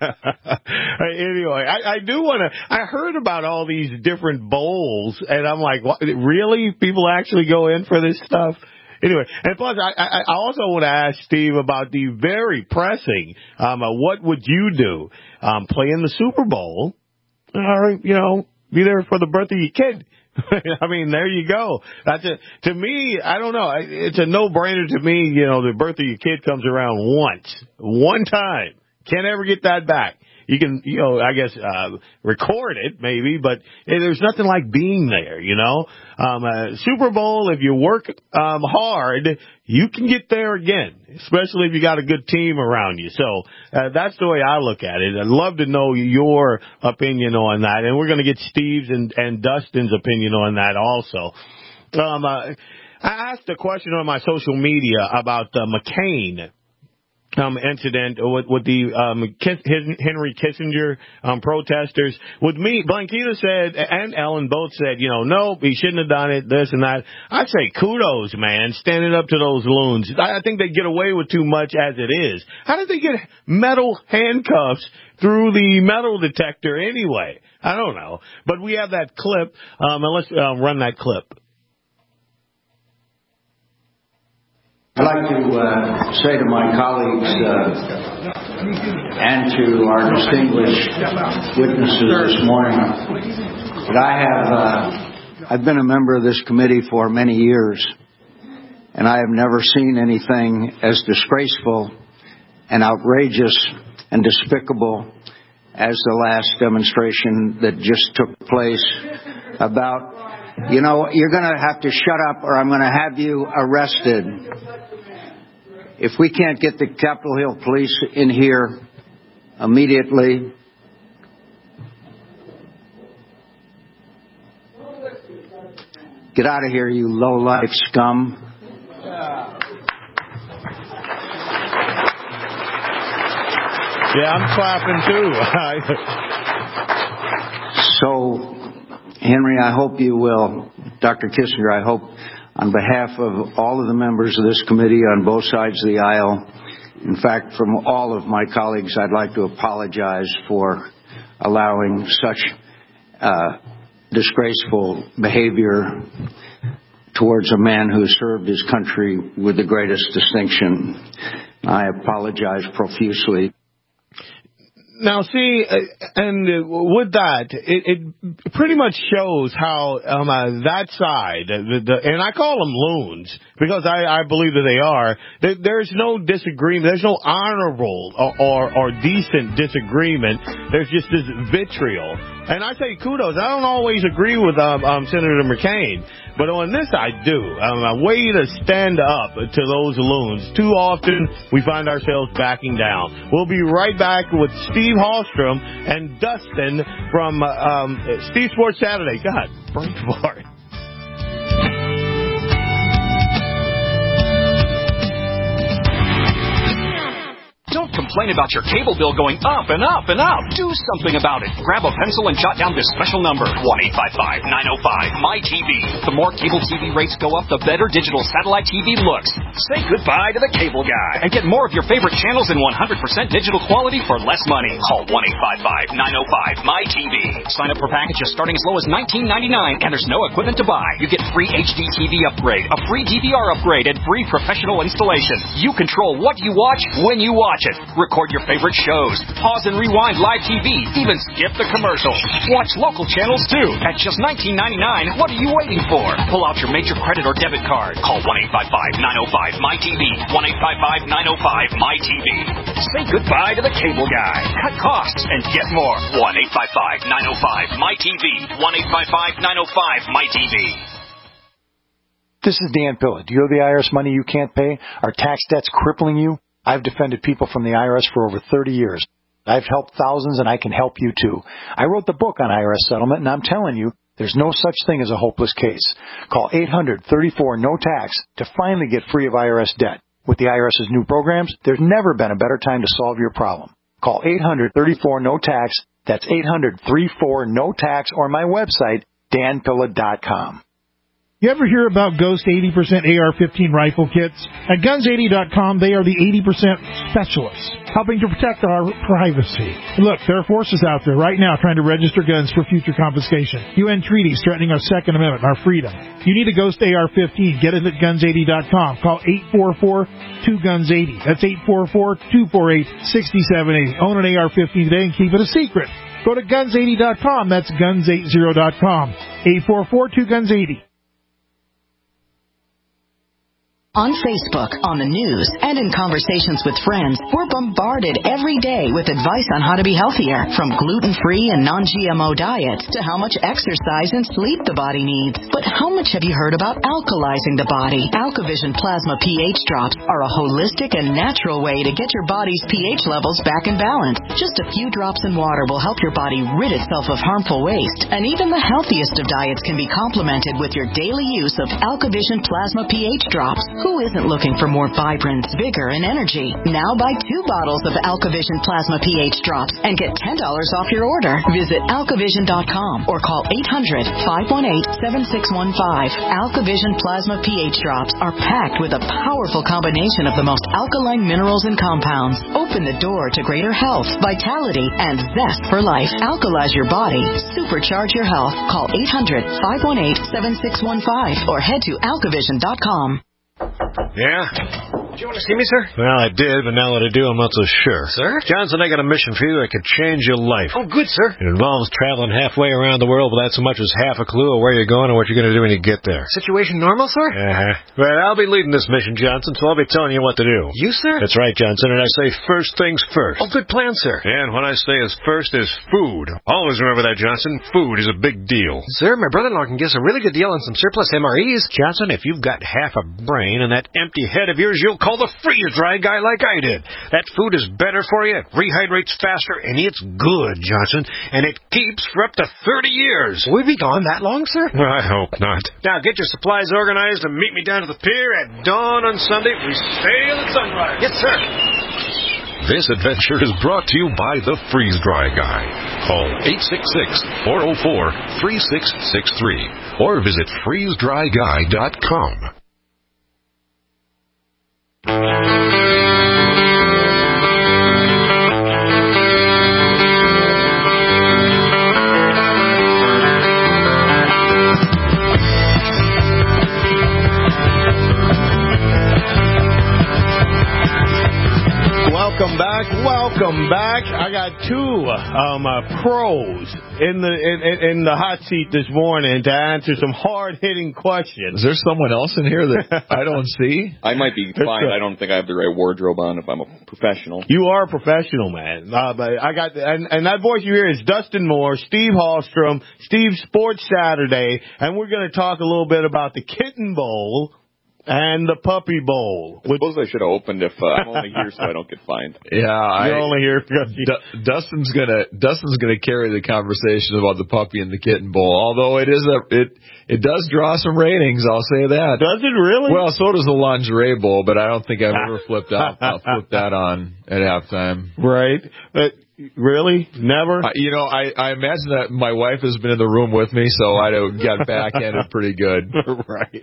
Anyway, I, I do want to, I heard about all these different bowls, and I'm like, what, really? People actually go in for this stuff? Anyway, and plus, I, I, I also want to ask Steve about the very pressing, um, uh, what would you do? Um, play in the Super Bowl, or, you know, be there for the birth of your kid. I mean, there you go. That's it. To me, I don't know. It's a no-brainer to me. You know, the birth of your kid comes around once, one time. Can't ever get that back. You can, you know, I guess, uh, record it maybe, but hey, there's nothing like being there, you know. Um, uh, Super Bowl, if you work, um, hard, you can get there again, especially if you got a good team around you. So, uh, that's the way I look at it. I'd love to know your opinion on that. And we're going to get Steve's and, and Dustin's opinion on that also. Um, uh, I asked a question on my social media about uh, McCain. Um, incident with, with the um, Henry Kissinger um, protesters. With me, Blanquita said, and Ellen both said, you know, nope, he shouldn't have done it, this and that. I'd say kudos, man, standing up to those loons. I think they get away with too much as it is. How did they get metal handcuffs through the metal detector anyway? I don't know. But we have that clip, um, and let's uh, run that clip. I'd like to uh, say to my colleagues uh, and to our distinguished witnesses this morning that I have uh, I've been a member of this committee for many years, and I have never seen anything as disgraceful and outrageous and despicable as the last demonstration that just took place about, you know, you're going to have to shut up or I'm going to have you arrested. If we can't get the Capitol Hill police in here immediately, get out of here, you low-life scum. Yeah, I'm clapping too. So, Henry, I hope you will, Doctor Kissinger, I hope on behalf of all of the members of this committee on both sides of the aisle, in fact, from all of my colleagues, I'd like to apologize for allowing such uh, disgraceful behavior towards a man who served his country with the greatest distinction. I apologize profusely. Now, see, uh, and uh, with that, it, it pretty much shows how um, uh, that side, the, the, and I call them loons because I, I believe that they are. There, there's no disagreement. There's no honorable or, or, or decent disagreement. There's just this vitriol. And I say kudos. I don't always agree with um, um, Senator McCain, but on this I do. Um, a way to stand up to those loons. Too often we find ourselves backing down. We'll be right back with Steve Steve Hallstrom and Dustin from uh, um, Steve Sports Saturday. God, brain fart. Don't complain about your cable bill going up and up and up. Do something about it. Grab a pencil and jot down this special number, one eight five five, nine oh five, M Y T V. The more cable T V rates go up, the better digital satellite T V looks. Say goodbye to the cable guy and get more of your favorite channels in one hundred percent digital quality for less money. Call one eight five five, nine oh five, M Y T V. Sign up for packages starting as low as nineteen ninety-nine, and there's no equipment to buy. You get free H D T V upgrade, a free D V R upgrade, and free professional installation. You control what you watch when you watch it. Record your favorite shows. Pause and rewind live T V. Even skip the commercials. Watch local channels too. At just nineteen ninety-nine, what are you waiting for? Pull out your major credit or debit card. Call one eight five five, nine oh five, M Y T V. one eight five five, nine oh five, M Y T V. Say goodbye to the cable guy. Cut costs and get more. one eight five five, nine oh five, M Y T V. one eight five five, nine oh five, M Y T V. This is Dan Pilla. Do you owe the I R S money you can't pay? Are tax debts crippling you? I've defended people from the I R S for over thirty years. I've helped thousands, and I can help you too. I wrote the book on I R S settlement, and I'm telling you, there's no such thing as a hopeless case. Call eight hundred, thirty-four, no tax to finally get free of I R S debt. With the IRS's new programs, there's never been a better time to solve your problem. Call eight hundred, thirty-four, no tax. That's eight hundred, thirty-four, no tax, or my website, dan pilla dot com. You ever hear about Ghost eighty percent A R fifteen rifle kits? At guns eighty dot com, they are the eighty percent specialists, helping to protect our privacy. Look, there are forces out there right now trying to register guns for future confiscation. U N treaties threatening our Second Amendment, our freedom. You need a Ghost A R fifteen. Get it at guns eighty dot com. Call eight four four, two guns eighty. That's eight four four, two four eight, six seven eight. Own an A R fifteen today and keep it a secret. Go to guns eighty dot com. That's guns eighty dot com. eight four four, two guns eighty. On Facebook, on the news, and in conversations with friends, we're bombarded every day with advice on how to be healthier, from gluten-free and non G M O diets to how much exercise and sleep the body needs. But how much have you heard about alkalizing the body? AlkaVision Plasma pH drops are a holistic and natural way to get your body's pH levels back in balance. Just a few drops in water will help your body rid itself of harmful waste, and even the healthiest of diets can be complemented with your daily use of AlkaVision Plasma pH drops. Who isn't looking for more vibrance, vigor, and energy? Now buy two bottles of AlkaVision Plasma pH drops and get ten dollars off your order. Visit alkavision dot com or call eight hundred, five one eight, seven six one five. AlkaVision Plasma pH drops are packed with a powerful combination of the most alkaline minerals and compounds. Open the door to greater health, vitality, and zest for life. Alkalize your body. Supercharge your health. Call eight hundred, five one eight, seven six one five or head to alkavision dot com. Yeah? Did you want to see me, sir? Well, I did, but now that I do, I'm not so sure. Sir? Johnson, I got a mission for you that could change your life. Oh, good, sir. It involves traveling halfway around the world without so much as half a clue of where you're going or what you're going to do when you get there. Situation normal, sir? Uh-huh. Well, I'll be leading this mission, Johnson, so I'll be telling you what to do. You, sir? That's right, Johnson, and I say first things first. Oh, good plan, sir. And what I say is first is food. Always remember that, Johnson. Food is a big deal. Sir, my brother-in-law can give us a really good deal on some surplus M R Es. Johnson, if you've got half a brain and that empty head of yours, you'll call the freeze-dry guy like I did. That food is better for you, it rehydrates faster, and it's good, Johnson, and it keeps for up to thirty years. Will we be gone that long, sir? I hope not. Now, get your supplies organized and meet me down to the pier at dawn on Sunday. We sail at sunrise. Yes, sir. This adventure is brought to you by the Freeze-Dry Guy. Call eight six six, four oh four, three six six three or visit freeze dry guy dot com. Welcome back, welcome back. I got two um, uh, pros in the in, in the hot seat this morning to answer some hard-hitting questions. Is there someone else in here that I don't see? I might be fine. I don't think I have the right wardrobe on if I'm a professional. You are a professional, man. Uh, but I got and, and that voice you hear is Dustin Moore, Steve Hallstrom, Steve Sports Saturday, and we're going to talk a little bit about the Kitten Bowl and the Puppy Bowl. I suppose I should have opened if uh, I'm only here so I don't get fined. Yeah, You're I, only here because you... D- Dustin's gonna Dustin's gonna carry the conversation about the Puppy and the Kitten Bowl. Although it is a it it does draw some ratings, I'll say that. Does it really? Well, so does the Lingerie Bowl, but I don't think I've ever flipped out uh, flipped that on at halftime. Right. But really? Never? Uh, you know, I, I imagine that my wife has been in the room with me, so I got backhanded pretty good. Right.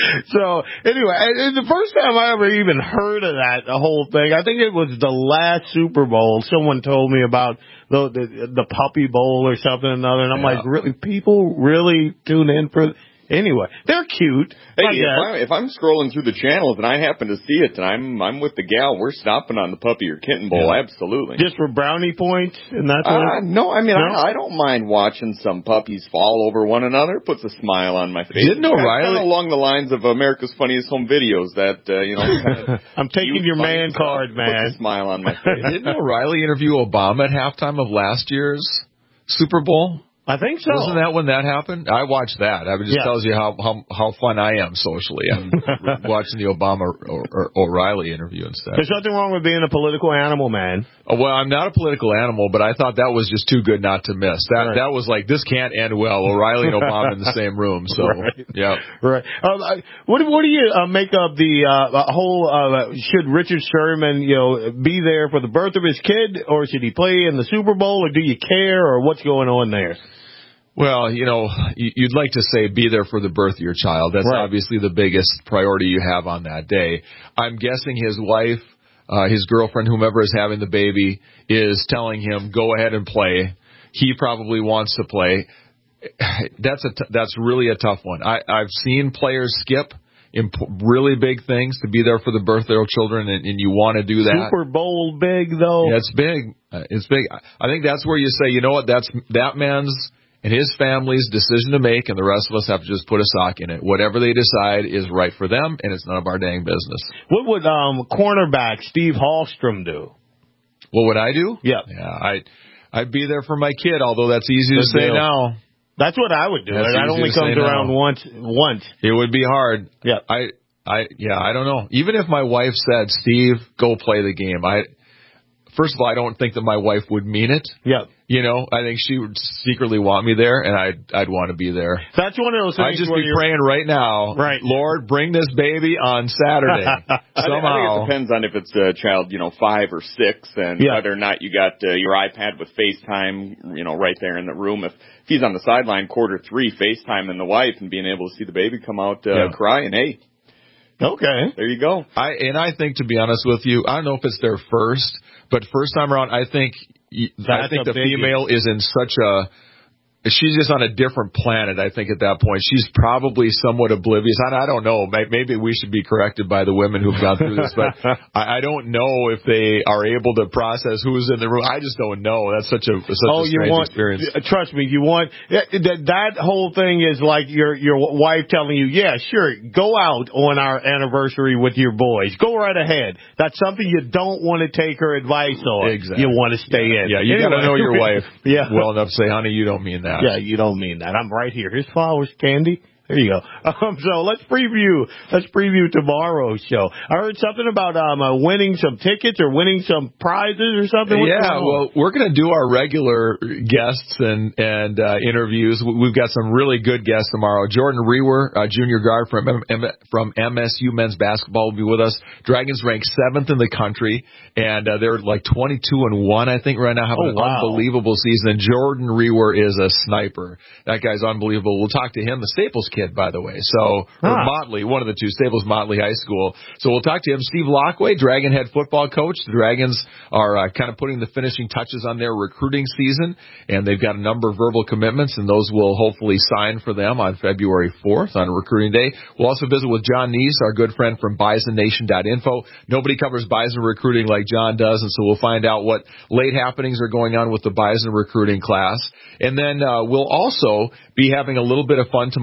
So, anyway, and the first time I ever even heard of that, the whole thing, I think it was the last Super Bowl. Someone told me about the the, the Puppy Bowl or something or another, and I'm Yeah. like, really? People really tune in for... Anyway, they're cute. Hey, I if, guess. I, if I'm scrolling through the channels and I happen to see it and I'm I'm with the gal, we're stopping on the Puppy or Kitten Bowl, Yeah. absolutely. Just for brownie points and that sort Uh, of... no, I mean, No? I, I don't mind watching some puppies fall over one another. Puts a smile on my face. Didn't O'Reilly- Kind of along the lines of America's Funniest Home Videos that, uh, you know... Kind of I'm taking your man card, man. Puts a smile on my face. Didn't O'Reilly interview Obama at halftime of last year's Super Bowl? I think so. Wasn't that when that happened? I watched that. I mean, it just Yeah. tells you how, how how fun I am socially. I'm watching the Obama or, or O'Reilly interview instead. There's nothing wrong with being a political animal, man. Oh, well, I'm not a political animal, but I thought that was just too good not to miss. That Right. that was like, this can't end well. O'Reilly and Obama in the same room. So, Right. yeah. Right. Um, I- what what do you uh, make of the uh, whole? Uh, should Richard Sherman, you know, be there for the birth of his kid, or should he play in the Super Bowl, or do you care, or what's going on there? Well, you know, y- you'd like to say be there for the birth of your child. That's Right. obviously the biggest priority you have on that day. I'm guessing his wife, uh, his girlfriend, whomever is having the baby, is telling him, go ahead and play. He probably wants to play. That's a t- that's really a tough one. I, I've seen players skip imp- really big things to be there for the birth of their children, and, and you want to do that. Super Bowl big though. Yeah, it's big. Uh, it's big. I think that's where you say, you know what, that's that man's and his family's decision to make, and the rest of us have to just put a sock in it. Whatever they decide is right for them, and it's none of our dang business. What would um cornerback Steve Hallstrom do? What would I do? Yeah. Yeah, I, I'd be there for my kid, although that's easy to Good say deal. now. That's what I would do. That's That easy only to say comes around now. once. Once. It would be hard. Yeah. I, I, yeah, I don't know. Even if my wife said, Steve, go play the game, I, first of all, I don't think that my wife would mean it. Yeah. You know, I think she would secretly want me there, and I'd I'd want to be there. That's one of those things. I'd just where be you're- praying right now, Right. Lord, bring this baby on Saturday. I think, I think Somehow. it depends on if it's a child, you know, five or six, and Yeah. whether or not you got uh, your iPad with FaceTime, you know, right there in the room. If, if he's on the sideline quarter three, FaceTiming the wife and being able to see the baby come out uh, Yeah. crying, hey, Okay. there you go. I and I think, to be honest with you, I don't know if it's their first, but first time around, I think y- I That's think a the biggie. female is in such a. She's just on a different planet, I think, at that point. She's probably somewhat oblivious. I, I don't know. May- Maybe we should be corrected by the women who've gone through this, but I, I don't know if they are able to process who's in the room. I just don't know. That's such a such Oh, a you strange want? experience. Trust me, you want that. That whole thing is like your your wife telling you, "Yeah, sure, go out on our anniversary with your boys. Go right ahead." That's something you don't want to take her advice on. Exactly. You want to stay in. Yeah, you got to Anyway. know your wife Yeah. well enough to say, honey, you don't mean that. Yeah, you don't mean that. I'm right here. Here's flowers, candy. There you go. Um, so let's preview. Let's preview tomorrow's show. I heard something about um uh, winning some tickets or winning some prizes or something. What's Yeah, going on? well, we're going to do our regular guests and and uh, interviews. We- We've got some really good guests tomorrow. Jordan Rewer, uh, junior guard from M- M- from M S U men's basketball, will be with us. Dragons ranked seventh in the country, and uh, they're like twenty-two and one, I think, right now, having Oh, wow. an unbelievable season. And Jordan Rewer is a sniper. That guy's unbelievable. We'll talk to him, the Staples kid, by the way. So, or Ah. Motley, one of the two, Staples Motley High School. So we'll talk to him. Steve Lockway, Dragon head football coach. The Dragons are uh, kind of putting the finishing touches on their recruiting season, and they've got a number of verbal commitments, and those will hopefully sign for them on February fourth on recruiting day. We'll also visit with John Neese, our good friend from Bison Nation dot info. Nobody covers Bison recruiting like John does, and so we'll find out what late happenings are going on with the Bison recruiting class. And then uh, we'll also be having a little bit of fun tomorrow. We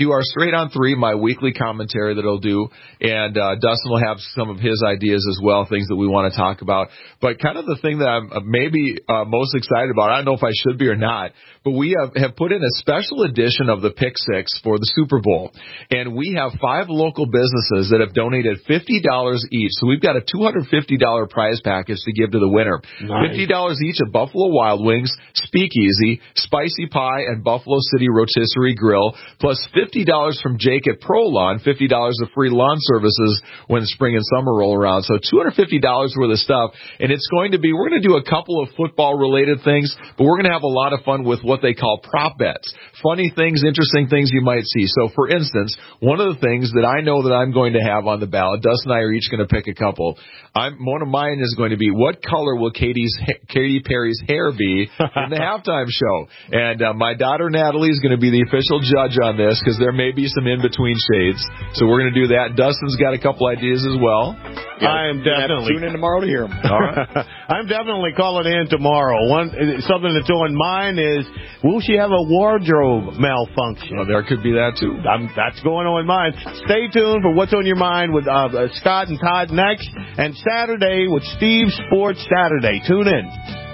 do our Straight on Three, my weekly commentary that I'll do, and uh, Dustin will have some of his ideas as well, things that we want to talk about. But kind of the thing that I'm maybe uh, most excited about, I don't know if I should be or not, but we have, have put in a special edition of the Pick Six for the Super Bowl. And we have five local businesses that have donated fifty dollars each. So we've got a two hundred fifty dollars prize package to give to the winner. Nice. fifty dollars each at Buffalo Wild Wings, Speakeasy, Spicy Pie, and Buffalo City Rotisserie Grill, plus fifty dollars from Jake at Pro Lawn, fifty dollars of free lawn services when spring and summer roll around. So two hundred fifty dollars worth of stuff. And it's going to be, we're going to do a couple of football-related things, but we're going to have a lot of fun with what they call prop bets. Funny things, interesting things you might see. So, for instance, one of the things that I know that I'm going to have on the ballot, Dustin and I are each going to pick a couple. I'm, one of mine is going to be, what color will Katie's, Katy Perry's hair be in the halftime show? And uh, my daughter Natalie is going to be the official judge on this because there may be some in-between shades. So we're going to do that. Dustin's got a couple ideas as well. Yeah, I am definitely tune in tomorrow to hear them. All right. I'm definitely calling in tomorrow. One something that's on mine is, will she have a wardrobe malfunction? Well, there could be that too. I'm, that's going on in mine. Stay tuned for What's on Your Mind with uh, Scott and Todd next, and Saturday with Steve Sports Saturday. Tune in.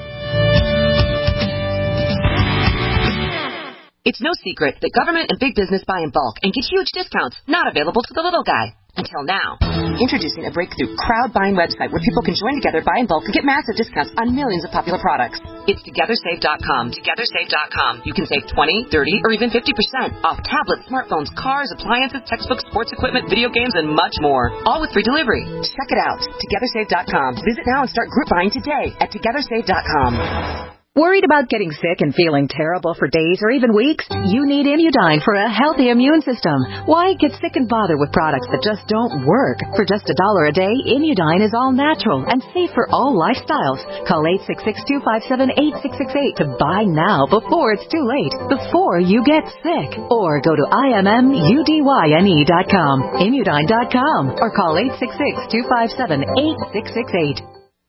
It's no secret that government and big business buy in bulk and get huge discounts not available to the little guy. Until now. Introducing a breakthrough crowd buying website where people can join together, buy in bulk, and get massive discounts on millions of popular products. It's Together Save dot com. Together Save dot com. You can save twenty, thirty, or even fifty percent off tablets, smartphones, cars, appliances, textbooks, sports equipment, video games, and much more. All with free delivery. Check it out. Together Save dot com. Visit now and start group buying today at Together Save dot com. Worried about getting sick and feeling terrible for days or even weeks? You need Imudine for a healthy immune system. Why get sick and bother with products that just don't work? For just a dollar a day, Imudine is all natural and safe for all lifestyles. Call eight six six, two five seven, eight six six eight to buy now before it's too late, before you get sick. Or go to I M M U D Y N E dot com, Imudine dot com, or call eight six six, two five seven, eight six six eight.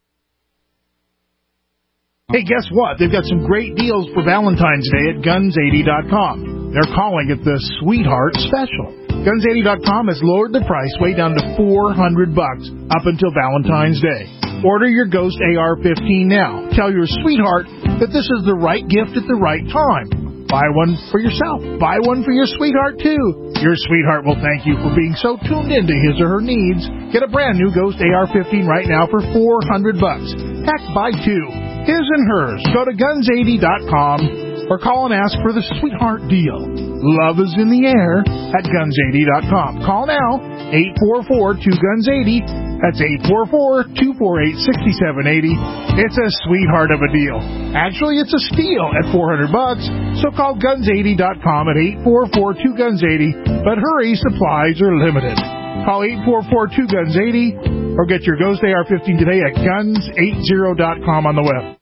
Hey, guess what? They've got some great deals for Valentine's Day at guns eighty dot com. They're calling it the Sweetheart Special. guns eighty dot com has lowered the price way down to four hundred bucks up until Valentine's Day. Order your Ghost A R fifteen now. Tell your sweetheart that this is the right gift at the right time. Buy one for yourself. Buy one for your sweetheart, too. Your sweetheart will thank you for being so tuned into his or her needs. Get a brand new Ghost A R fifteen right now for four hundred bucks. Heck, buy two. His and hers. Go to guns eighty dot com or call and ask for the sweetheart deal. Love is in the air at guns eighty dot com. Call now, eight four four, two guns eighty. That's eight four four, two four eight, six seven eight zero. It's a sweetheart of a deal. Actually, it's a steal at four hundred bucks. So call guns eighty dot com at eight four four, two guns eighty. But hurry, supplies are limited. Call eight four four, two guns eighty or get your Ghost A R fifteen today at guns eighty dot com on the web.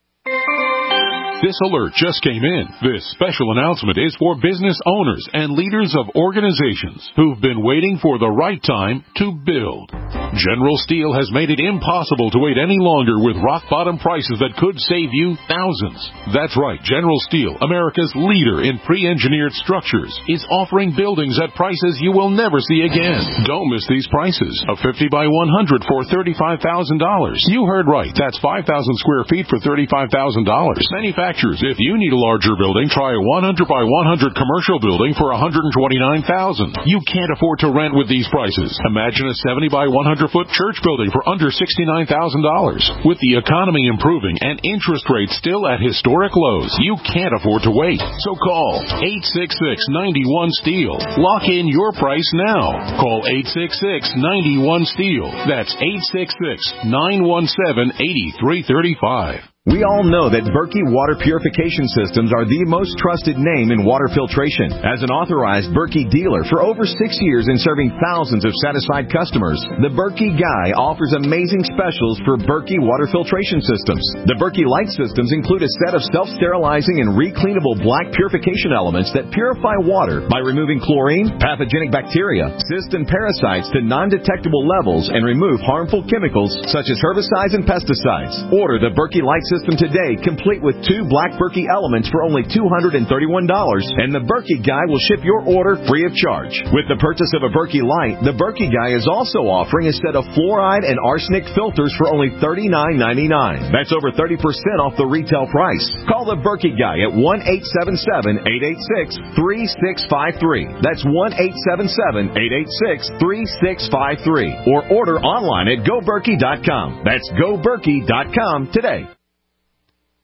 This alert just came in. This special announcement is for business owners and leaders of organizations who've been waiting for the right time to build. General Steel has made it impossible to wait any longer with rock-bottom prices that could save you thousands. That's right, General Steel, America's leader in pre-engineered structures, is offering buildings at prices you will never see again. Don't miss these prices. A fifty by one hundred for thirty-five thousand dollars. You heard right. That's five thousand square feet for thirty-five thousand dollars. Manufactured If you need a larger building, try a one hundred by one hundred commercial building for one hundred twenty-nine thousand dollars. You can't afford to rent with these prices. Imagine a seventy by one hundred foot church building for under sixty-nine thousand dollars. With the economy improving and interest rates still at historic lows, you can't afford to wait. So call eight six six, nine one, STEEL. Lock in your price now. Call eight six six, nine one, STEEL. That's eight six six, nine one seven, eight three three five. We all know that Berkey Water Purification Systems are the most trusted name in water filtration. As an authorized Berkey dealer for over six years and serving thousands of satisfied customers, the Berkey Guy offers amazing specials for Berkey Water Filtration Systems. The Berkey Light Systems include a set of self-sterilizing and recleanable black purification elements that purify water by removing chlorine, pathogenic bacteria, cysts, and parasites to non-detectable levels and remove harmful chemicals such as herbicides and pesticides. Order the Berkey Light Systems system today, complete with two Black Berkey elements for only two hundred thirty-one dollars, and the Berkey Guy will ship your order free of charge. With the purchase of a Berkey Light, the Berkey Guy is also offering a set of fluoride and arsenic filters for only thirty-nine ninety-nine. That's over thirty percent off the retail price. Call the Berkey Guy at one eight seven seven, eight eight six, three six five three. That's one eight seven seven, eight eight six, three six five three. Or order online at go berkey dot com. That's go berkey dot com today.